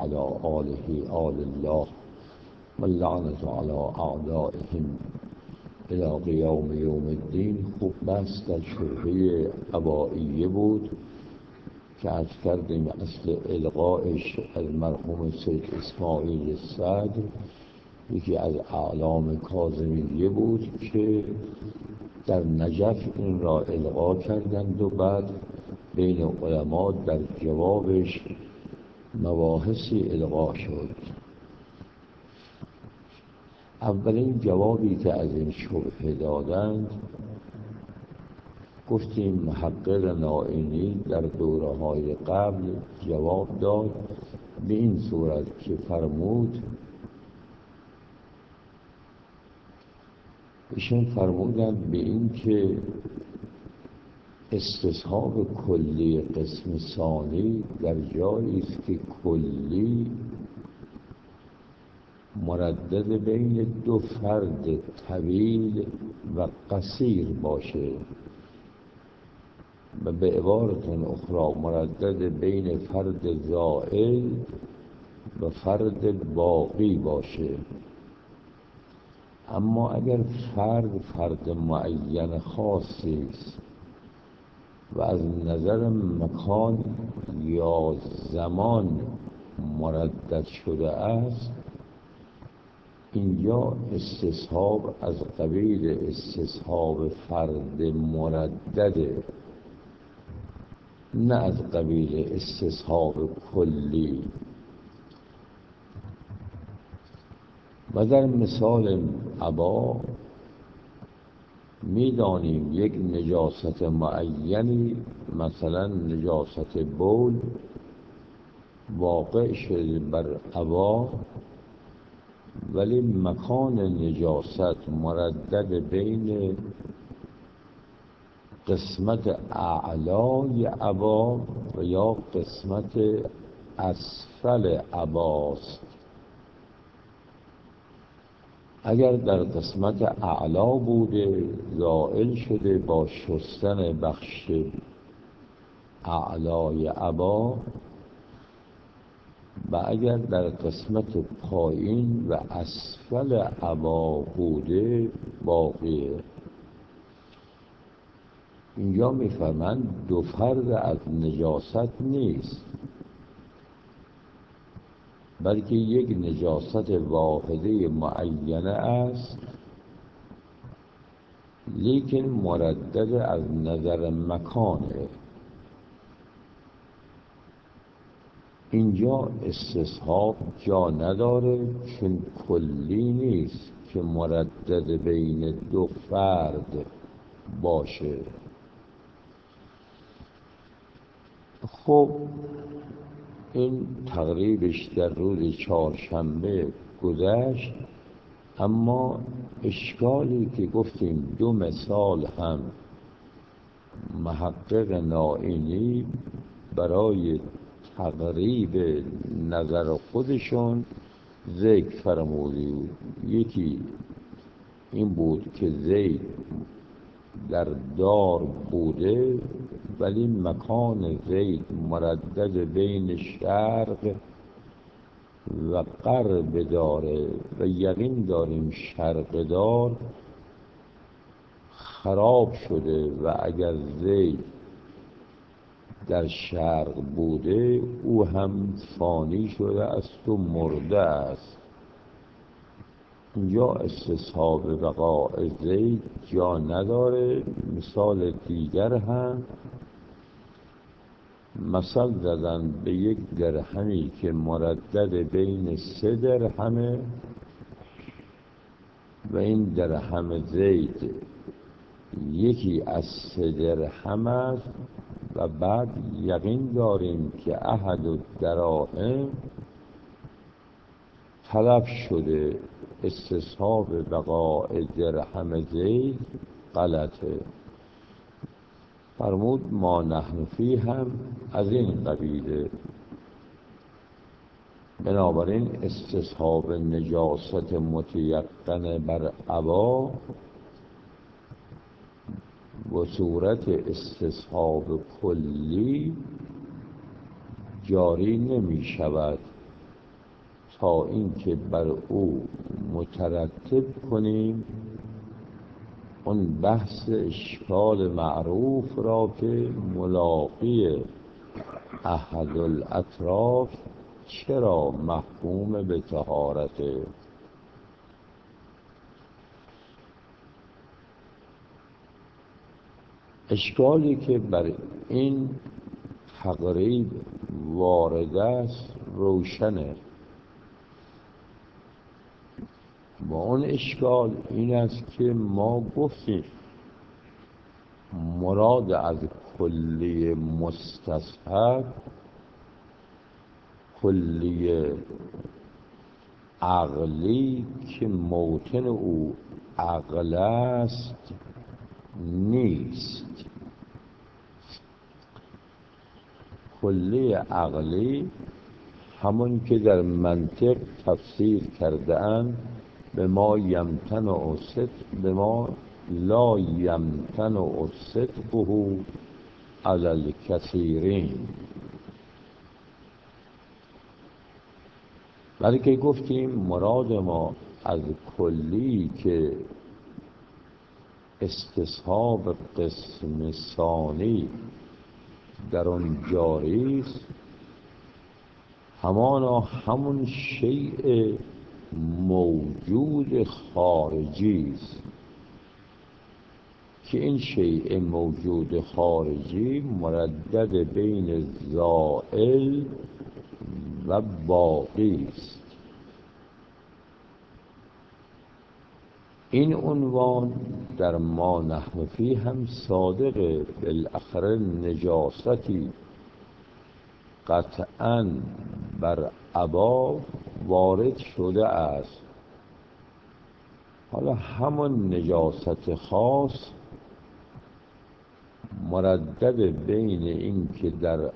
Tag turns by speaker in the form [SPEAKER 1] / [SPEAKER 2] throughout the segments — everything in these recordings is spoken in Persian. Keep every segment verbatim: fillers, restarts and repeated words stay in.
[SPEAKER 1] وعلى آله آل الله واللعنة على اعدائهم الی قیام یوم الدین. خوب بحث در شبهه عبائیه بود که عرض کردیم اصل الغایش از مرحوم سید اسماعیل صدر یکی از اعلام کاظمیه بود که در نجف این را الغا کردند و بعد بین علما در جوابش مباحثی الغا شد. اولین جوابی که از این شبهه دادند گفتیم محقق نائینی در دوره‌های قبل جواب داد به این صورت که فرمود ایشان فرمودند به این که استصحاب کلی قسم ثانی در جایی است که کلی مردد بین دو فرد طویل و قصیر باشه و به عبارت اخرى مردد بین فرد زائل و فرد باقی باشه. اما اگر فرد فرد معین خاصی است و از نظر مکان یا زمان مردد شده است، اینجا استصحاب از قبیل استصحاب فرد مردده، نه از قبیل استصحاب کلی. و در مثال عبا می‌دانیم یک نجاست معینی، مثلا نجاست بول واقع شده بر عبا، ولی مکان نجاست مردد بین قسمت اعلای عبا و یا قسمت اسفل عباست. اگر در قسمت اعلا بوده زائل شده با شستن بخش اعلای عبا، و اگر در قسمت پایین و اسفل عبا بوده باقیه. اینجا میفرمند دو فرد از نجاست نیست، بلکه یک نجاست واحده معینه است، لیکن مردد از نظر مکانه. اینجا استصحاب جا نداره چون کلی نیست که مردد بین دو فرد باشه. خب این تقریبش در روز چهارشنبه گذشت، اما اشکالی که گفتیم دو مثال هم محقق نائینی برای تقریب نظر خودشون ذکر فرموده بود. یکی این بود که زید در دار بوده ولی مکان زید مردد بین شرق و غرب داره و یقین داریم شرق دار خراب شده و اگر زید در شرق بوده او هم فانی شده است و مرده است. اینجا استصحاب بقاء زید جا نداره. مثال دیگر هم مثل زدن به یک درهمی که مردد بین سه درهمه و این درهم زید یکی از سه درهم است و بعد یقین داریم که احد الدراهم تلف شده. استصحاب بقاء درهم زید غلطه. فرمود ما نحن فی هم از این قبیله. بنابراین استصحاب نجاست متیقن بر عبا و صورت استصحاب کلی جاری نمی شود تا اینکه بر او مترتب کنیم اون بحث اشکال معروف را که ملاقی احد الاطراف چرا محکوم به طهارته. اشکالی که بر این تقریب وارد است روشنه و اون اشکال این است که ما گفتیم مراد از کلی مستصحب کلی عقلی که موطن او عقل است نیست. کلی عقلی همون که در منطق تفسیر کرده اند به ما یمتنع صدق به ما لا یمتنع صدقه علی الکثیرین. بلکه گفتیم مراد ما از کلی که استصحاب قسم ثانی در آن جاری است همانا همون شیء موجود خارجی است که این شیء موجود خارجی مردد بین زائل و باقی است. این عنوان در ما نحوی هم صادقه. بالاخره نجاستی قطعاً بر عبا وارد شده است. حالا همون نجاست خاص مردد بین این که در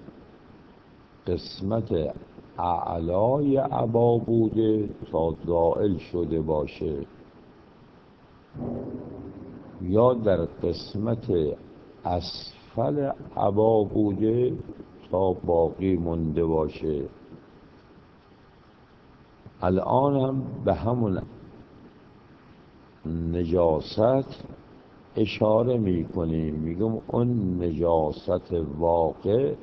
[SPEAKER 1] قسمت اعلای عبا بوده تا زائل شده باشه یا در قسمت اسفل عبا بوده تا باقی مونده باشه. الان هم به همون نجاست اشاره می کنیم، میگم اون نجاست واقع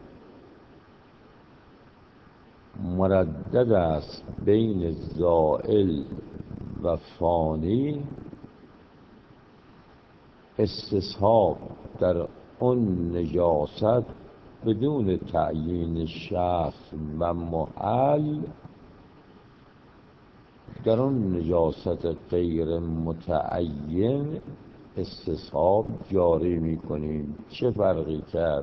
[SPEAKER 1] مردد است بین زائل و فانی. استصحاب در اون نجاست بدون تعیین شخص و محل در اون نجاست غیر متعین استصحاب جاری می کنیم. چه فرقی کرد؟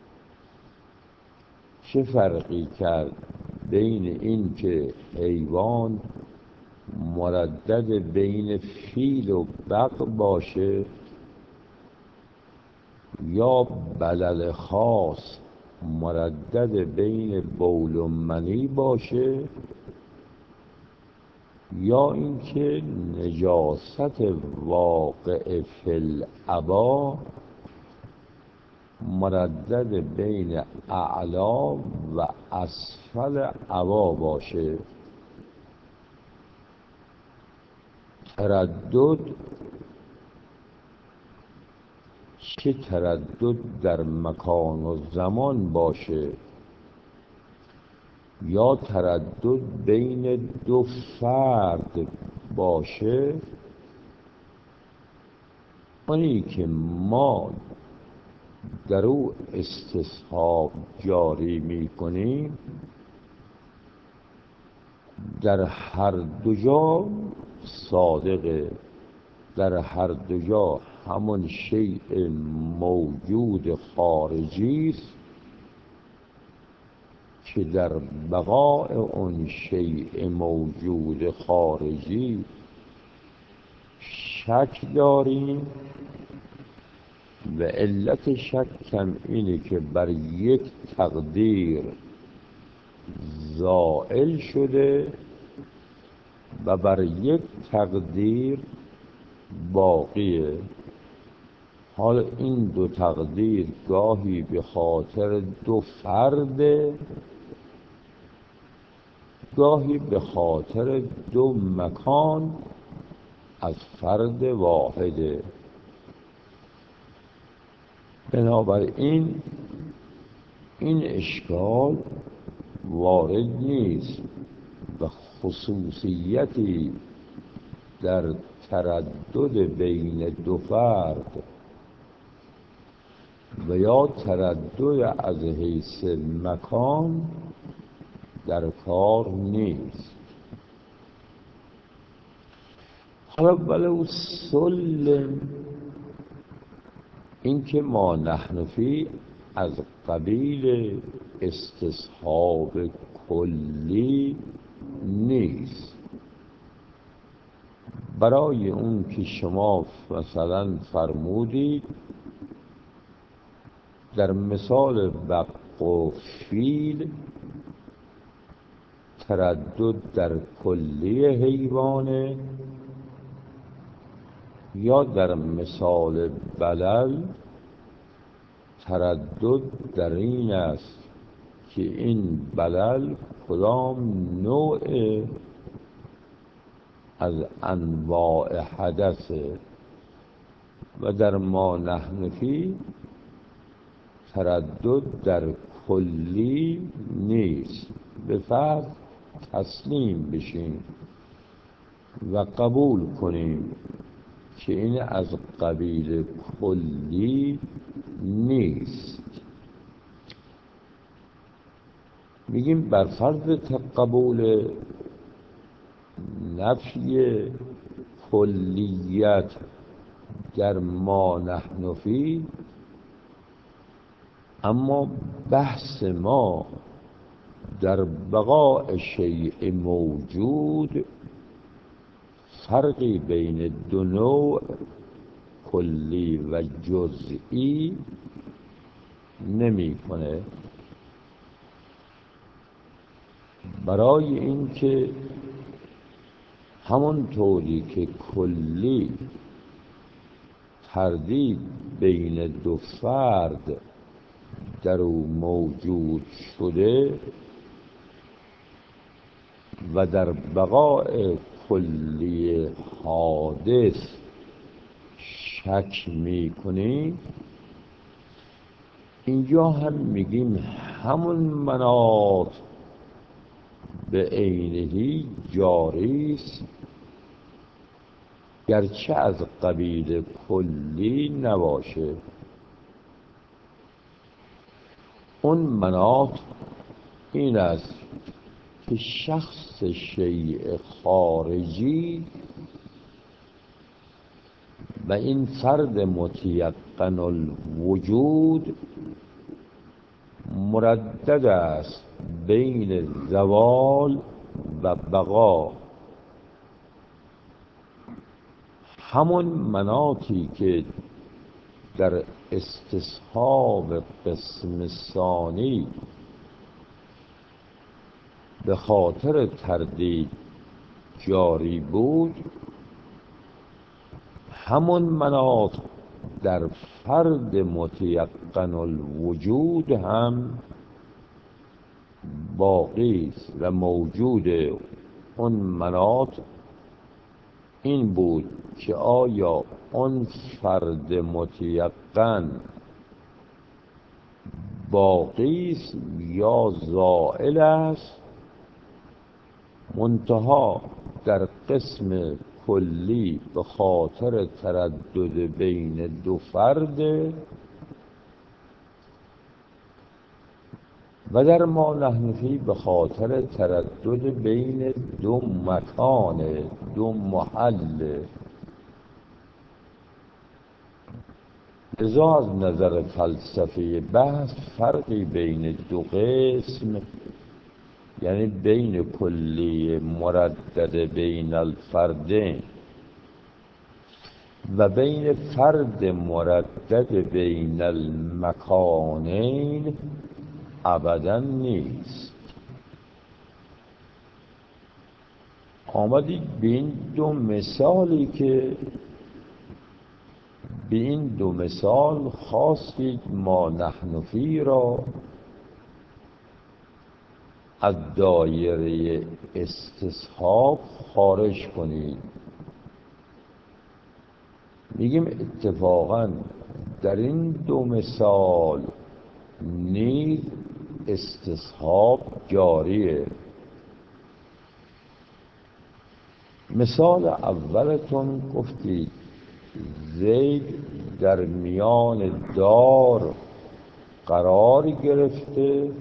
[SPEAKER 1] چه فرقی کرد بین این که حیوان مردد بین فیل و بق باشه یا بلل خاص مردد بین بول و منی باشه یا اینکه نجاست واقع فی العبا مردد بین اعلا و اسفل عبا باشه. تردد چه تردد در مکان و زمان باشه یا تردد بین دو فرد باشه، اونی که ما در او استصحاب جاری می کنیم در هر دو جا صادقه، در هر دو جا همون شیء موجود خارجی است که در بقاء اون شیء موجود خارجی شک داریم و علت شکم اینه که بر یک تقدیر زائل شده و بر یک تقدیر باقیه. حالا این دو تقدیر گاهی به خاطر دو فرد گاهی به خاطر دو مکان از فرد واحده. بنابراین این اشکال وارد نیست و خصوصیتی در تردد بین دو فرد و یا تردد از حیث مکان در کار نیست. حالا ولو سلم، این که ما نحن فی از قبیل استصحاب کلی نیست. برای اون که شما مثلا فرمودید در مثال بق و فیل تردد در کلی حیوانه، یا در مثال بلل تردد در این است که این بلل کدام نوع از انواع حدثه، و در ما نحن فی تردد در کلی نیست. به فرض تسلیم بشیم و قبول کنیم که این از قبیل کلی نیست. میگیم بر فرض قبول نفی کلیت در ما نحن فی، اما بحث ما در بقاء شیء موجود فرقی بین دو نوع کلی و جزئی نمی کنه. برای اینکه همونطوری که کلی تردید بین دو فرد در او موجود شده و در بقاء کلی حادث شک می کنیم، اینجا هم میگیم همون مناط به عینهی جاری است، گرچه از قبیل کلی نباشه. اون مناط این است که شخص شیء خارجی و این فرد متیقن الوجود مردد است بین زوال و بقا. همون مناطی که در استصحاب قسم ثانی به خاطر تردید جاری بود، همون مناط در فرد متیقن الوجود هم باقی است و موجود اون مناط این بود که آیا اون فرد متیقن باقی است یا زائل است. منتها در قسم کلی به خاطر تردد بین دو فرد و در ما نحن فی به خاطر تردد بین دو مکان، دو محل. لذا از نظر فلسفی بحث فرقی بین دو قسم، یعنی بین کلی مردد بین الفردین و بین فرد مردد بین المکانین ابدا نیست. آمدید به این دو مثالی که به این دو مثال خواستید ما نحن فی را از دایره استصحاب خارج کنید. میگیم اتفاقا در این دو مثال نیز استصحاب جاریه. مثال اولتون گفتید زید در میان دار قرار گرفته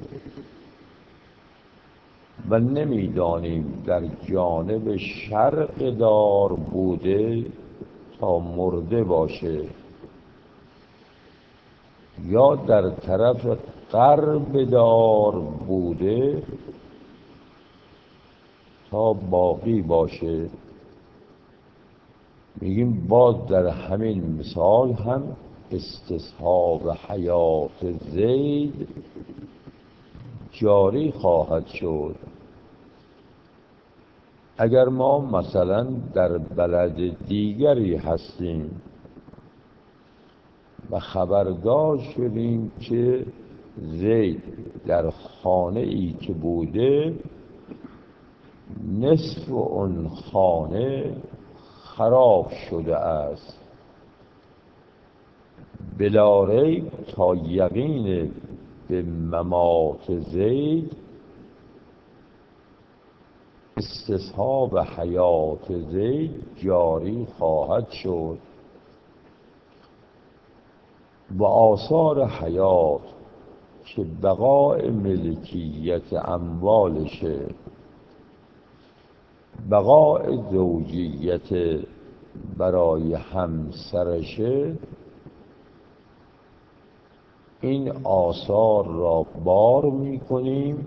[SPEAKER 1] و نمیدانیم در جانب شرق دار بوده تا مرده باشه یا در طرف غرب دار بوده تا باقی باشه. میگیم باز در همین مثال هم استصحاب حیات زید جاری خواهد شد. اگر ما مثلا در بلد دیگری هستیم و خبردار شدیم که زید در خانه ای که بوده نصف اون خانه خراب شده است، بلا ریب تا یقین به ممات زید استصحاب حیات زید جاری خواهد شد و آثار حیات که بقاء ملکیت اموالشه، بقاء زوجیت برای همسرشه، این آثار را بار میکنیم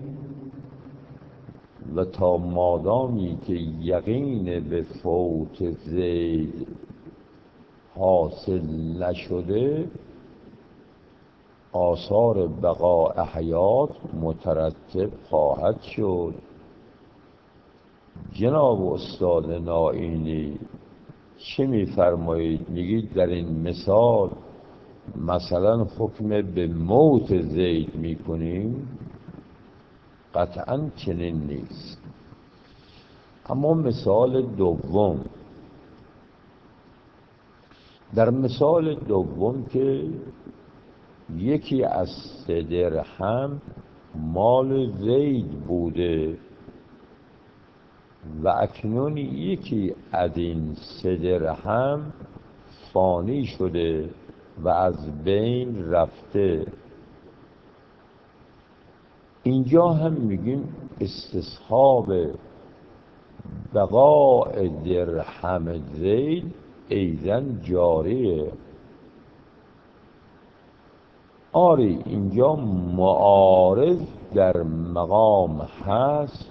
[SPEAKER 1] و تا مادامی که یقین به فوت زید حاصل نشده آثار بقاء حیات مترتب خواهد شد. جناب استاد نائینی چه میفرمایید؟ میگید در این مثال مثلا حکم به موت زید میکنیم؟ قطعا چنین نیست. اما مثال دوم، در مثال دوم که یکی از سه درهم مال زید بوده و اکنون یکی از این سه درهم فانی شده و از بین رفته، اینجا هم میگیم استصحاب بقاء درهم زید ایضاً جاریه. آری اینجا معارض در مقام هست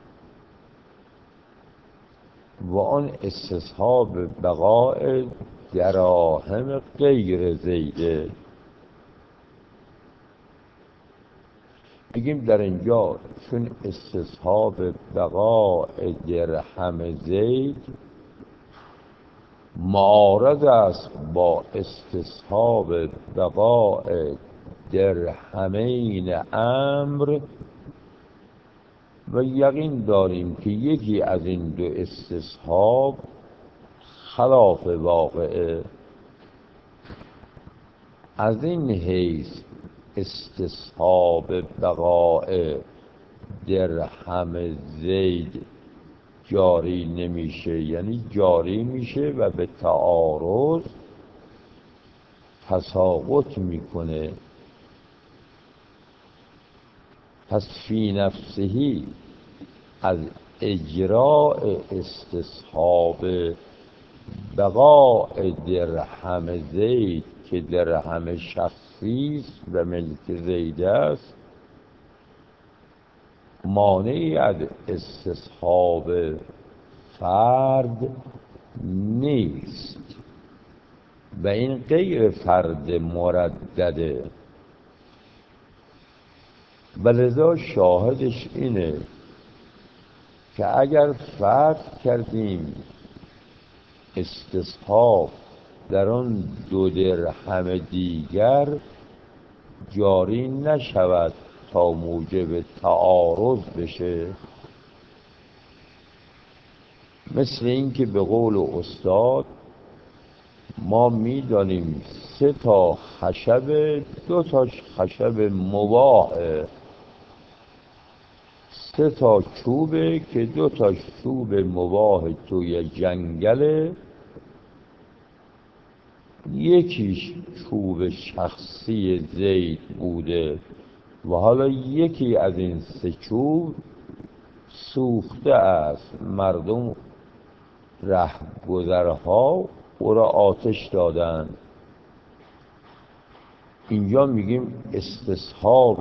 [SPEAKER 1] و آن استصحاب بقاء دراهم غیر زیده. بگیم در اینجا چون استصحاب بقاء درهم زید معارض است با استصحاب بقاء درهمین امر و یقین داریم که یکی از این دو استصحاب خلاف واقعه. از این حیث استصحاب بقاء درهم زید جاری نمیشه، یعنی جاری میشه و به تعارض تساقط میکنه. پس فی نفسهی از اجراء استصحاب بقاء درهم زید که درهم شخصی است و ملک زید است مانعی از استصحاب فرد نیست و این غیر فرد مردده و لذا شاهدش اینه که اگر فرض کردیم استصحاب در آن دو درهم دیگر جاری نشود تا موجب تعارض بشه، مثل این که به قول استاد ما میدانیم سه تا خشب، دو تاش خشب مباحه، سه تا چوبه که دو تاش چوب مباح توی جنگله، یکیش چوب شخصی زید بوده و حالا یکی از این سه چوب سوخته است، مردم رهگذرها او را آتش دادند. اینجا میگیم استصحاب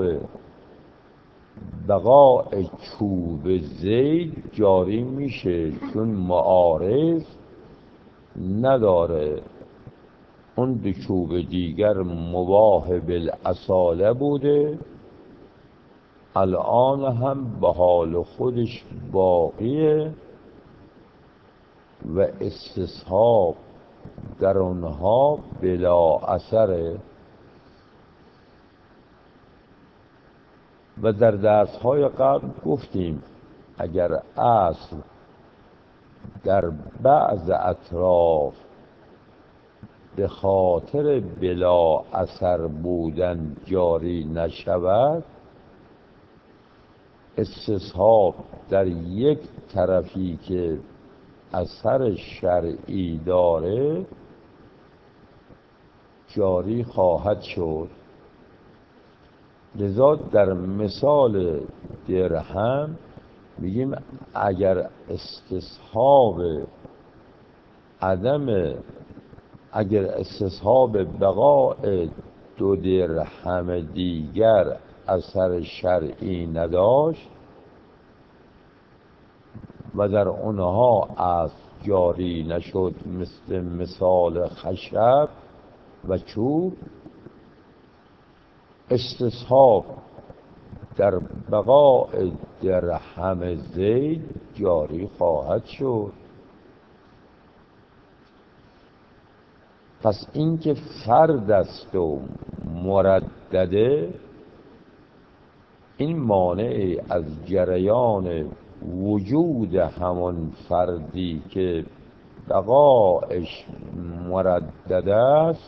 [SPEAKER 1] بقاء چوب زید جاری میشه، چون معارض نداره. اون دو چوب دیگر مباح بالاصاله بوده، الان هم به حال خودش باقیه و استصحاب در اونها بلا اثره. و در درس‌های قبل گفتیم اگر اصل در بعض اطراف به خاطر بلا اثر بودن جاری نشود، استصحاب در یک طرفی که اثر شرعی داره جاری خواهد شد. لذا در مثال درهم میگیم اگر استصحاب عدم اگر استصحاب بقاء دو درهم دیگر اثر شرعی نداشت و در اونها از جاری نشد، مثل مثال خشب و چوب، استصحاب در بقاء درهم زید جاری خواهد شد. پس اینکه فرد است و مردده، این مانع از جریان وجود همان فردی که بقایش مردد است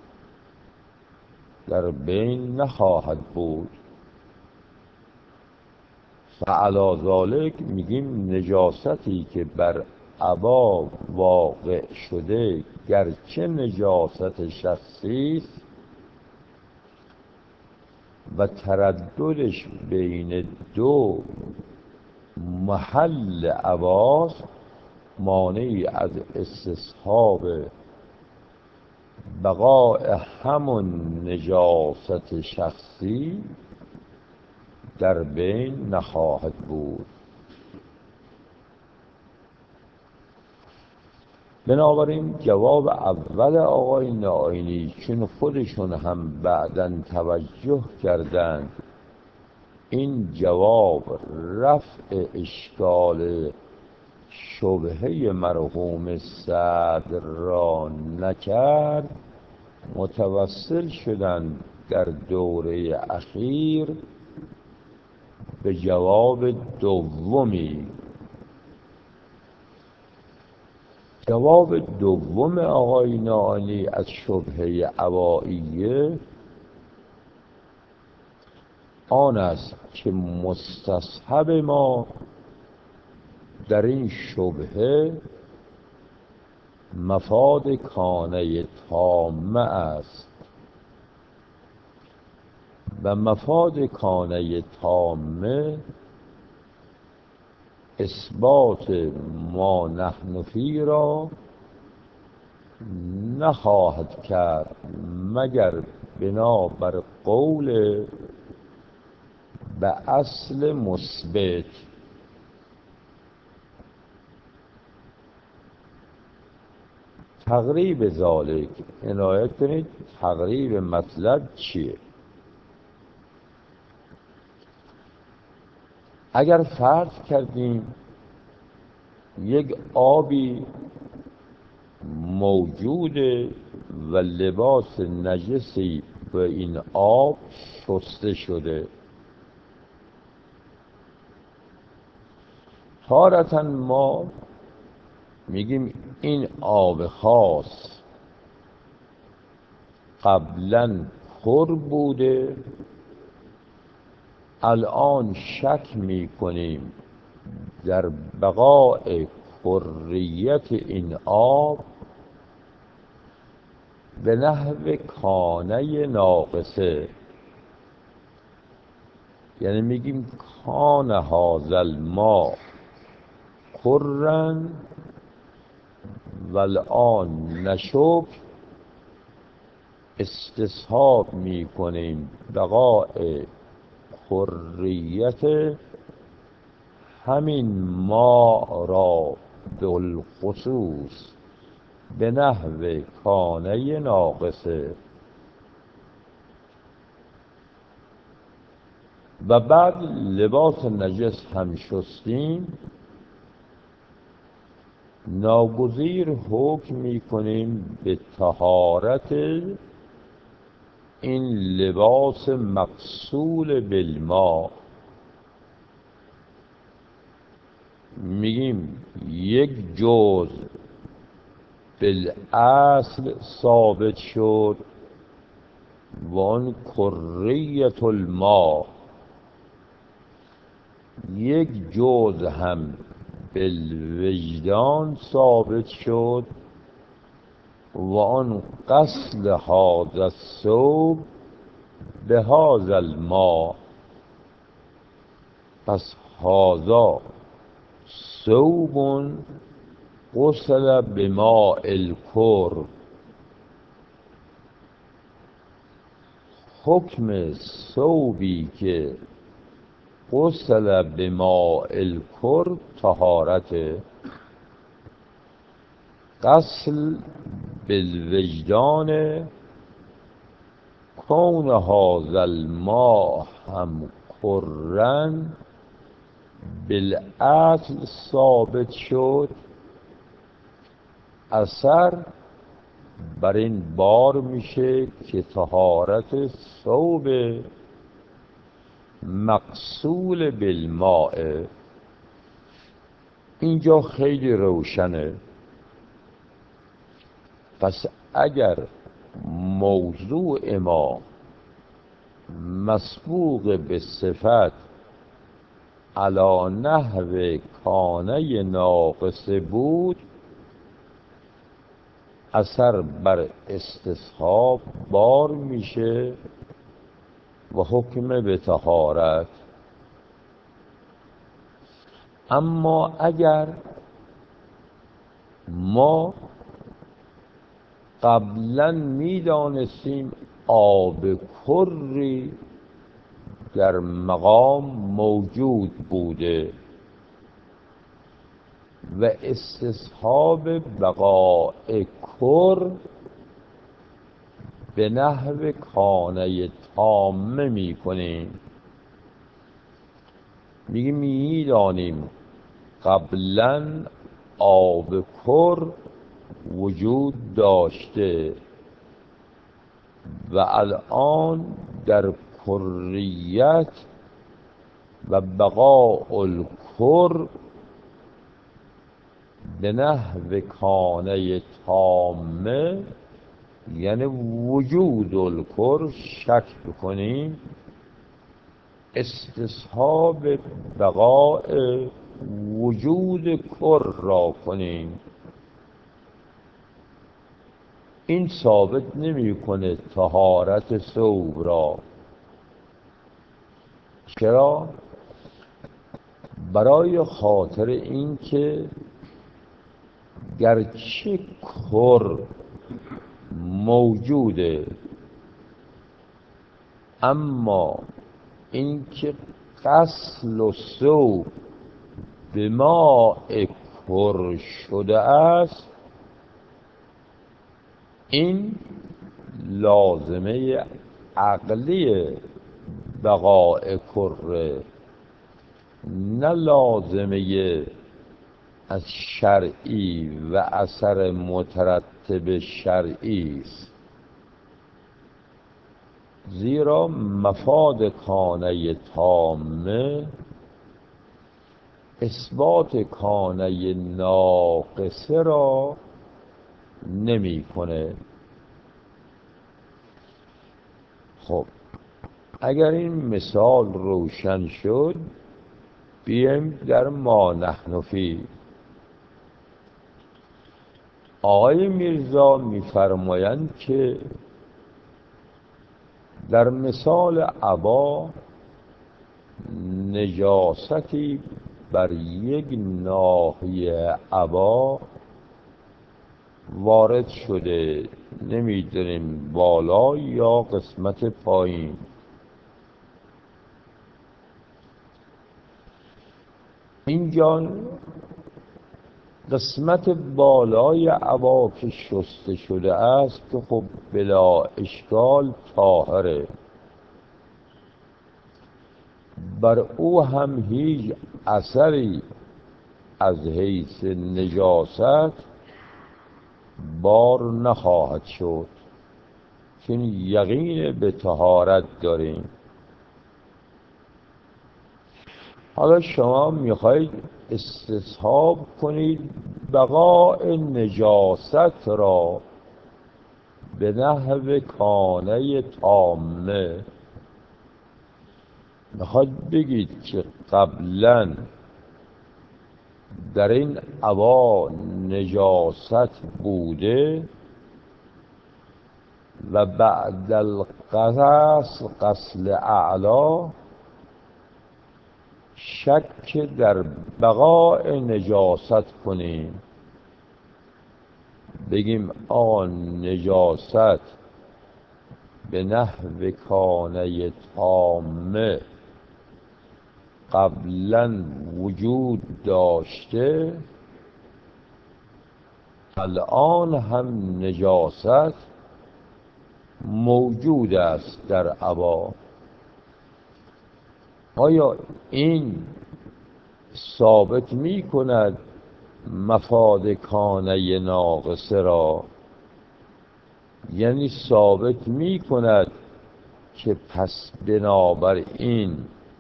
[SPEAKER 1] در بین نخواهد بود. فعلی ذالک میگیم نجاستی که بر عبا واقع شده گرچه نجاست شخصی است و ترددش بین دو محل عباست، مانعی از استصحاب بقاء همون نجاست شخصی در بین نخواهد بود. بنابراین جواب اول آقای نائینی، چون خودشون هم بعداً توجه کردند این جواب رفع اشکال شبهه مرحوم صدر را نکرد، متوسل شدند در دوره اخیر به جواب دومی. جواب دوم آقای نائینی از شبهه عبائیه آن است که مستصحب ما در این شبهه مفاد کانه تامه است و مفاد کانه تامه اثبات ما نحن فی را نخواهد کرد مگر بنابر قول به اصل مثبت. تقریب ذالک، عنایت کنید تقریب مطلب چیه؟ اگر فرض کردیم یک آبی موجوده و لباس نجسی به این آب شسته شده، تارةً ما میگیم این آب خاص قبلا پر بوده، الان شک میکنیم در بقاء پریت این آب به نحو کانه ناقصه. یعنی میگیم کان هذا الماء پرن و الان نشک، استصحاب میکنیم بقاء حریت همین ماء را بالخصوص به نحو کانه ناقصه. و بعد لباس نجس هم شستیم، ناگزیر حکم میکنیم به طهارت این لباس مغسول بالماء. میگیم یک جزء بالاصل ثابت شد و آن کریت الماء، یک جزء هم بالوجدان ثابت شد و آن غسل هذا الثوب به هذا الماء. پس هذا ثوب غسل بماء الکر. حکم ثوبی که غسل بماء الکر طهارت. غسل بالوجدان، کون هذا الماء هم کرن بالاصل ثابت شد، اثر بر این بار میشه که طهارت ثوب مغسول بالماء. اینجا خیلی روشنه. پس اگر موضوع ما مسبوق به صفت علی نحو کانه ناقصه بود، اثر بر استصحاب بار میشه و حکم به طهارت. اما اگر ما قبلا میدانستیم آب کری در مقام موجود بوده و استصحاب بقاء کر به نحو کانه تامه میکنیم، میگیم میدانیم قبلا آب کر وجود داشته و الان در کریت و بقاء الکر به نحو کانه تامه، یعنی وجود الکر، شک بکنیم، استصحاب بقاء وجود کر را کنیم. این ثابت نمی‌کنه طهارت ثوب را. چرا؟ برای خاطر اینکه گرچه کر موجوده، اما اینکه غسل و ثوب به ماء کر شده است، این لازمه عقلی بقاء کره، نه لازمه از شرعی و اثر مترتب شرعی است. زیرا مفاد کانه تامه اثبات کانه ناقصه را نمی کنه. خب اگر این مثال روشن شد، بیایم در ما نحن فی. آقای میرزا میفرمایند که در مثال عبا نجاستی بر یک ناحیه عبا وارد شده، نمیدونیم بالا یا قسمت پایین. اینجا قسمت بالای عبا که شسته شده است که خب بلا اشکال طاهره، بر او هم هیچ اثری از حیث نجاست بار نخواهد شد، چون یقین به طهارت داریم. حالا شما میخواید استصحاب کنید بقاء نجاست را به نحو کانه تامه. میخواید بگید که قبلا در این عبا نجاست بوده و بعد الغسل غسل اعلا شک در بقاء نجاست کنیم، بگیم آقا نجاست به نحو کانه تامه قبلا وجود داشته، الان هم نجاست موجود است در عبا. آیا این ثابت می کند مفاد کانه ناقصه را؟ یعنی ثابت می کند که پس بنابراین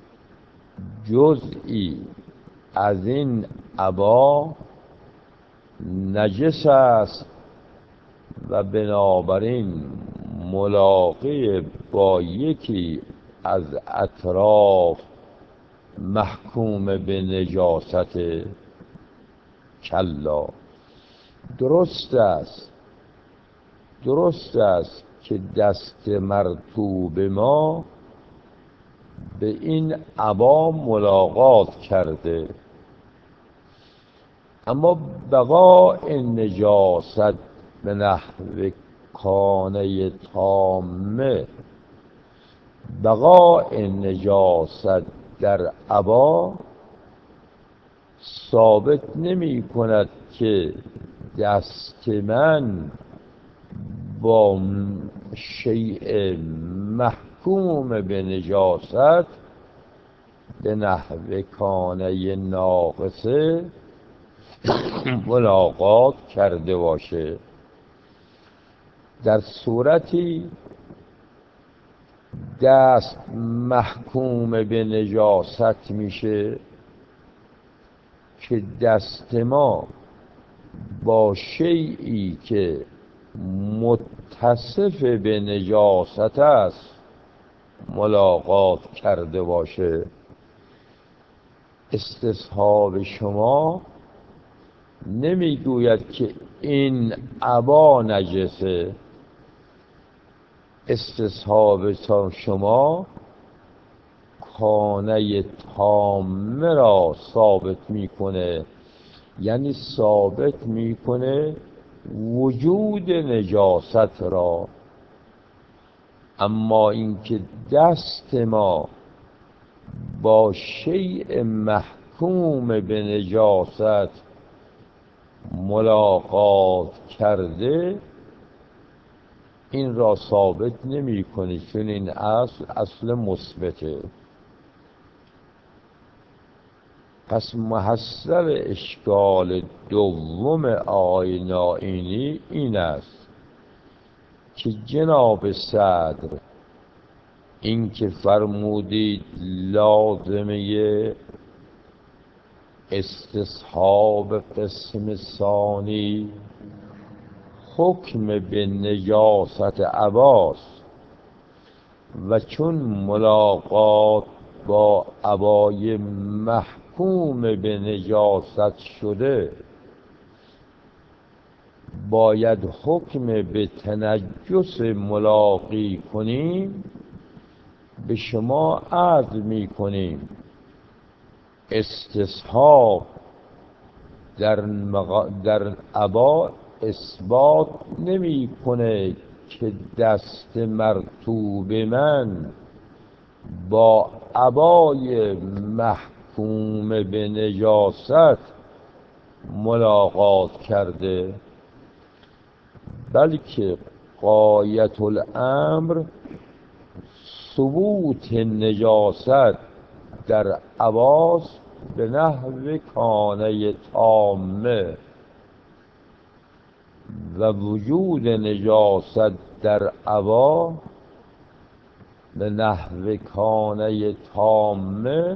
[SPEAKER 1] جزئی از این عبا نجس است و بنابراین ملاقه با یکی از اطراف محکوم به نجاست؟ کلا، درست است درست است که دست مرطوب ما به این عبا ملاقات کرده، اما بقاء نجاست به نحو کانه تامه، بقاء نجاست در عبا ثابت نمی کند که دست من با شیء محکوم به نجاست به نحو کانه ناقصه ملاقات کرده باشه. در صورتی دست محکوم به نجاست میشه که دست ما با شیئی که متصف به نجاست است ملاقات کرده باشه. استصحاب شما نمیگوید که این عبا نجسه، استصحاب شما کانه تامه را ثابت میکنه، یعنی ثابت میکنه وجود نجاست را. اما اینکه دست ما با شیء محکوم به نجاست ملاقات کرده، این را ثابت نمی کنی، چون این اصل اصل مثبته. پس محصل اشکال دوم آقای نائینی این است که جناب صدر این که فرمودید لازمه استصحاب قسم ثانی حکم به نجاست اباست و چون ملاقات با ابای محکوم به نجاست شده باید حکم به تنجس ملاقی کنیم، به شما عرض می کنیم استصحاب در, مغ... در ابا اثبات نمی کنه که دست مرطوب من با ابای محکوم به نجاست ملاقات کرده، بلکه غایت الامر ثبوت نجاست در اباست به نحو کانه تامه و وجود نجاست در ابا به نحو کانه تامه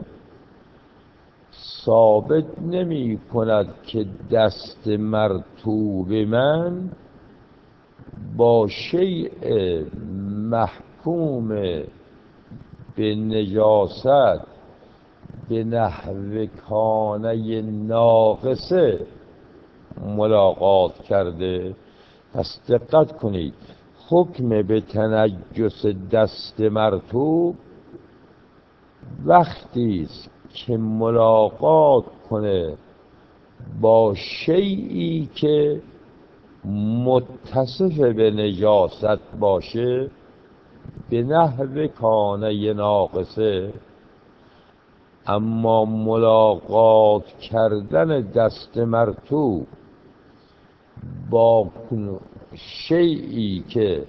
[SPEAKER 1] ثابت نمی کند که دست مرطوب من با شیء محکوم به نجاست به نحو کانه ناقصه ملاقات کرده. پس دقت کنید، حکم به تنجس دست مرطوب وقتی است که ملاقات کنه با شیئی که متصف به نجاست باشه به نحو کانه ناقصه. اما ملاقات کردن دست مرطوب با شیئی که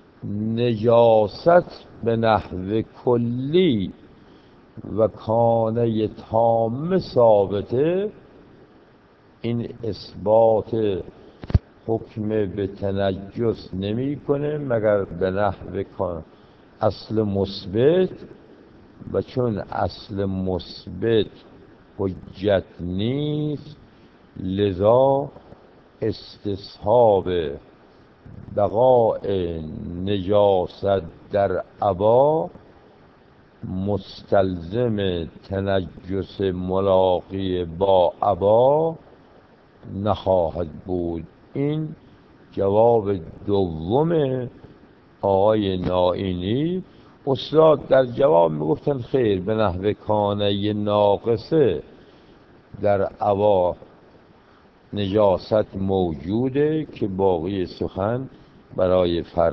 [SPEAKER 1] نجاست به نحو کلی و کانه تامه ثابته، این اثبات حکم به تنجس نمی کنه مگر به نحو اصل مثبت، و چون اصل مثبت حجت نیست لذا استصحاب بقاء نجاست در ابا مستلزم تنجس ملاقی با ابا نخواهد بود. این جواب دوم آقای نائینی. استاد در جواب میگفتن خیر، به نحو کانه ناقصه در ابا نجاست موجوده که باقی سخن برای فرد